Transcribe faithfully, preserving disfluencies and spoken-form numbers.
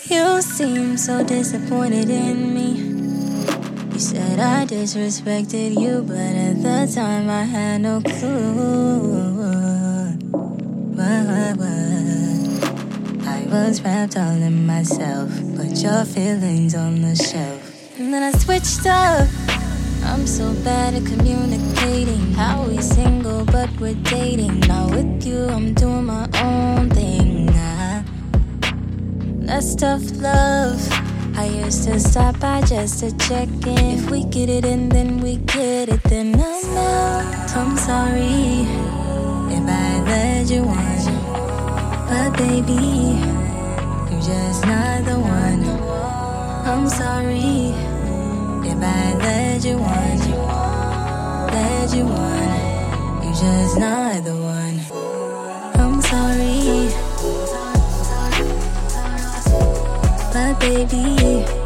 You seem so disappointed in me. You said I disrespected you, but at the time I had no clue. What, what, what? I was wrapped all in myself, put your feelings on the shelf. And then I switched up. I'm so bad at communicating. How we single but we're dating. Now with you I'm doing my own thing. Nah, that's tough love. I used to stop by just to check in. If we get it in, then we get it. Then I'm out. I'm sorry if I led you on, but baby, you're just not the one. I'm sorry if I led you on, led you on, you're just not the one. I'm sorry, but baby,